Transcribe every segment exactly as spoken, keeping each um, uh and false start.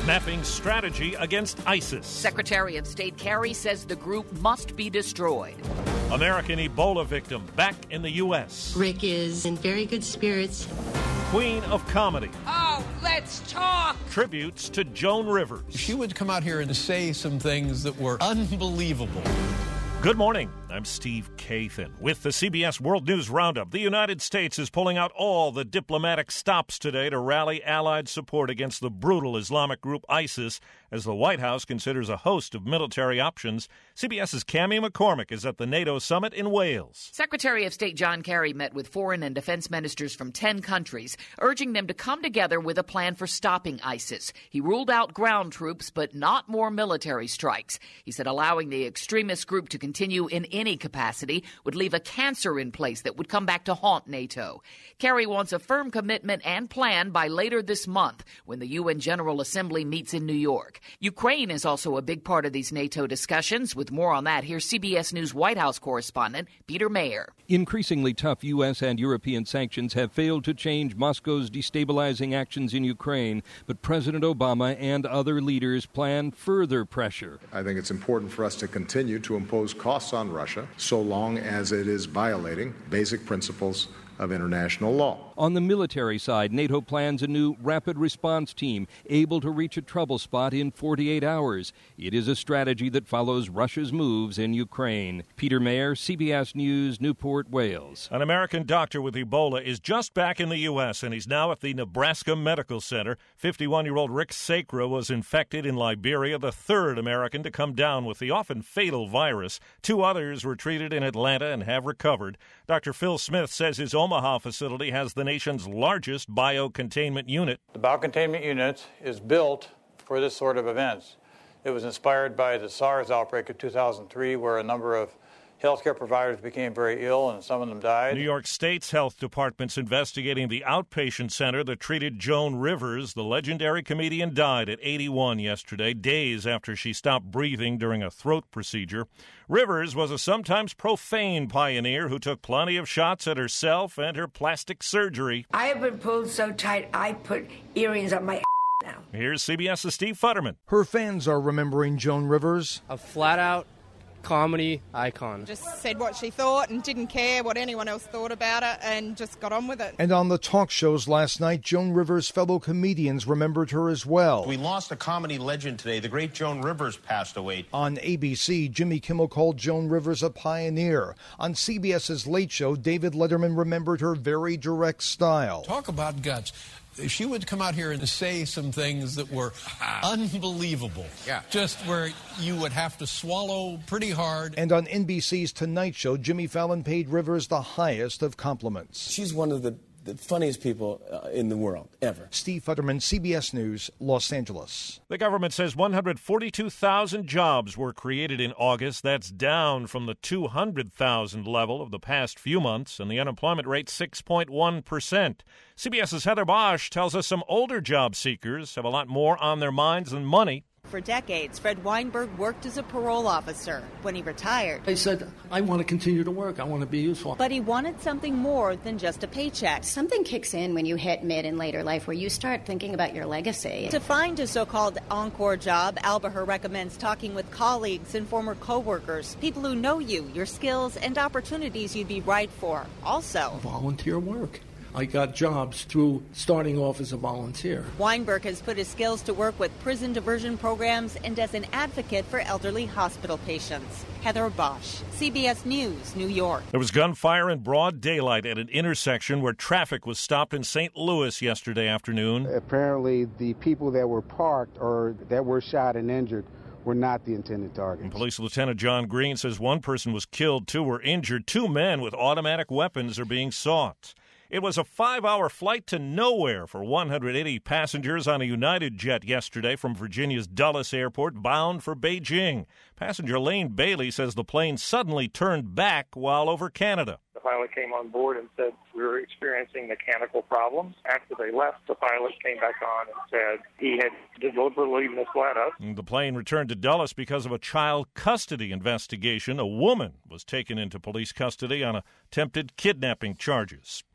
mapping strategy against ISIS. Secretary of State Kerry says the group must be destroyed. American Ebola victim back in the U S. Rick is in very good spirits. Queen of comedy. Oh, let's talk! Tributes to Joan Rivers. She would come out here and say some things that were unbelievable. Good morning. I'm Steve Kathan. With the C B S World News Roundup, the United States is pulling out all the diplomatic stops today to rally allied support against the brutal Islamic group ISIS as the White House considers a host of military options. CBS's Cammie McCormick is at the NATO summit in Wales. Secretary of State John Kerry met with foreign and defense ministers from ten countries, urging them to come together with a plan for stopping ISIS. He ruled out ground troops, but not more military strikes. He said allowing the extremist group to continue in any capacity would leave a cancer in place that would come back to haunt NATO. Kerry wants a firm commitment and plan by later this month when the U N General Assembly meets in New York. Ukraine is also a big part of these NATO discussions. With more on that, here's C B S News White House correspondent Peter Mayer. Increasingly tough U S and European sanctions have failed to change Moscow's destabilizing actions in Ukraine, but President Obama and other leaders plan further pressure. I think it's important for us to continue to impose costs on Russia so long as it is violating basic principles of international law. On the military side, NATO plans a new rapid response team able to reach a trouble spot in forty-eight hours. It is a strategy that follows Russia's moves in Ukraine. Peter Mayer, C B S News, Newport, Wales. An American doctor with Ebola is just back in the U S, and he's now at the Nebraska Medical Center. fifty-one-year-old Rick Sacra was infected in Liberia, the third American to come down with the often fatal virus. Two others were treated in Atlanta and have recovered. Doctor Phil Smith says his Omaha facility has the nation's largest biocontainment unit. The biocontainment unit is built for this sort of events. It was inspired by the SARS outbreak of two thousand three, where a number of healthcare providers became very ill and some of them died. New York State's health department's investigating the outpatient center that treated Joan Rivers. The legendary comedian died at eighty-one yesterday, days after she stopped breathing during a throat procedure. Rivers was a sometimes profane pioneer who took plenty of shots at herself and her plastic surgery. I have been pulled so tight I put earrings on my now. Here's CBS's Steve Futterman. Her fans are remembering Joan Rivers. A flat-out comedy icon. Just said what she thought and didn't care what anyone else thought about it and just got on with it. And on the talk shows last night, Joan Rivers' fellow comedians remembered her as well. We lost a comedy legend today. The great Joan Rivers passed away. On A B C, Jimmy Kimmel called Joan Rivers a pioneer. On CBS's Late Show, David Letterman remembered her very direct style. Talk about guts. She would come out here and say some things that were unbelievable. Yeah. Just where you would have to swallow pretty hard. And on N B C's Tonight Show, Jimmy Fallon paid Rivers the highest of compliments. She's one of the, the funniest people uh, in the world, ever. Steve Futterman, C B S News, Los Angeles. The government says one hundred forty-two thousand jobs were created in August. That's down from the two hundred thousand level of the past few months, and the unemployment rate six point one percent. CBS's Heather Bosch tells us some older job seekers have a lot more on their minds than money. For decades, Fred Weinberg worked as a parole officer. When he retired, he said, I want to continue to work. I want to be useful. But he wanted something more than just a paycheck. Something kicks in when you hit mid and later life where you start thinking about your legacy. To find a so-called encore job, Albaher recommends talking with colleagues and former co-workers, people who know you, your skills, and opportunities you'd be right for. Also, volunteer work. I got jobs through starting off as a volunteer. Weinberg has put his skills to work with prison diversion programs and as an advocate for elderly hospital patients. Heather Bosch, C B S News, New York. There was gunfire in broad daylight at an intersection where traffic was stopped in Saint Louis yesterday afternoon. Apparently, the people that were parked or that were shot and injured were not the intended targets. And Police Lieutenant John Green says one person was killed, two were injured. Two men with automatic weapons are being sought. It was a five-hour flight to nowhere for one hundred eighty passengers on a United jet yesterday from Virginia's Dulles Airport, bound for Beijing. Passenger Lane Bailey says the plane suddenly turned back while over Canada. The pilot came on board and said we were experiencing mechanical problems. After they left, the pilot came back on and said he had deliberately misled us. The plane returned to Dulles because of a child custody investigation. A woman was taken into police custody on attempted kidnapping charges.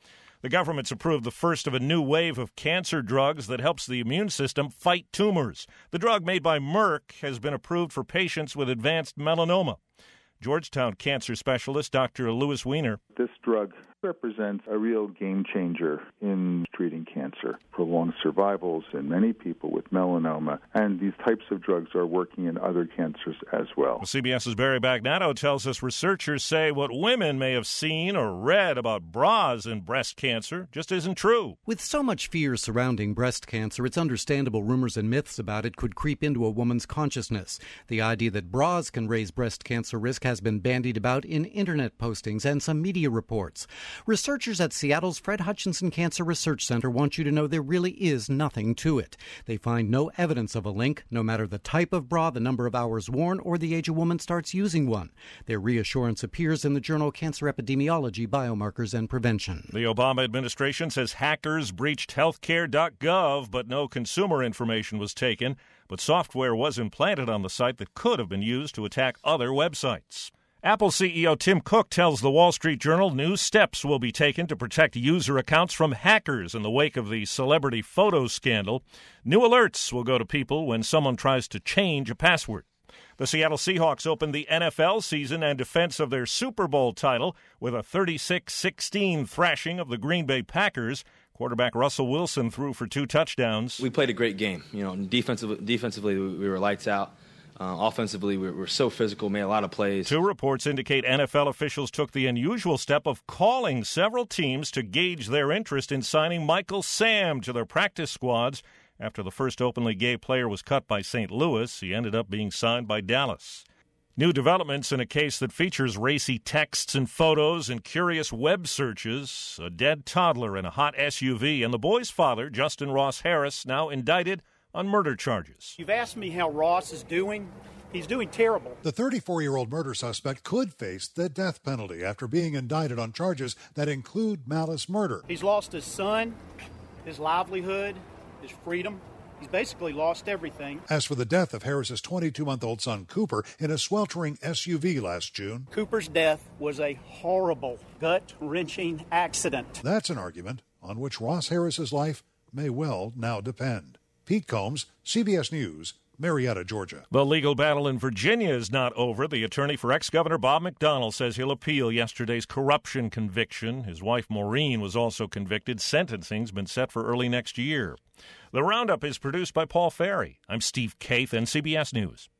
The government's approved the first of a new wave of cancer drugs that helps the immune system fight tumors. The drug made by Merck has been approved for patients with advanced melanoma. Georgetown cancer specialist Doctor Louis Weiner. This drug represents a real game changer in treating cancer, prolonged survivals in many people with melanoma, and these types of drugs are working in other cancers as well. well CBS's Barry Bagnato tells us researchers say what women may have seen or read about bras and breast cancer just isn't true. With so much fear surrounding breast cancer, it's understandable rumors and myths about it could creep into a woman's consciousness. The idea that bras can raise breast cancer risk has been bandied about in internet postings and some media reports. Researchers at Seattle's Fred Hutchinson Cancer Research Center want you to know there really is nothing to it. They find no evidence of a link, no matter the type of bra, the number of hours worn, or the age a woman starts using one. Their reassurance appears in the journal Cancer Epidemiology, Biomarkers and Prevention. The Obama administration says hackers breached healthcare dot gov, but no consumer information was taken. But software was implanted on the site that could have been used to attack other websites. Apple C E O Tim Cook tells the Wall Street Journal new steps will be taken to protect user accounts from hackers in the wake of the celebrity photo scandal. New alerts will go to people when someone tries to change a password. The Seattle Seahawks opened the N F L season and defense of their Super Bowl title with a thirty-six sixteen thrashing of the Green Bay Packers. Quarterback Russell Wilson threw for two touchdowns. We played a great game. You know, defensively, defensively we were lights out. Uh, offensively, we were so physical, made a lot of plays. Two reports indicate N F L officials took the unusual step of calling several teams to gauge their interest in signing Michael Sam to their practice squads. After the first openly gay player was cut by Saint Louis, he ended up being signed by Dallas. New developments in a case that features racy texts and photos and curious web searches, a dead toddler in a hot S U V, and the boy's father, Justin Ross Harris, now indicted on murder charges. You've asked me how Ross is doing. He's doing terrible. The thirty-four-year-old murder suspect could face the death penalty after being indicted on charges that include malice murder. He's lost his son, his livelihood, his freedom. He's basically lost everything. As for the death of Harris's twenty-two-month-old son, Cooper, in a sweltering S U V last June. Cooper's death was a horrible, gut-wrenching accident. That's an argument on which Ross Harris's life may well now depend. Pete Combs, C B S News, Marietta, Georgia. The legal battle in Virginia is not over. The attorney for ex-Governor Bob McDonnell says he'll appeal yesterday's corruption conviction. His wife Maureen was also convicted. Sentencing's been set for early next year. The Roundup is produced by Paul Ferry. I'm Steve Kaith, and C B S News.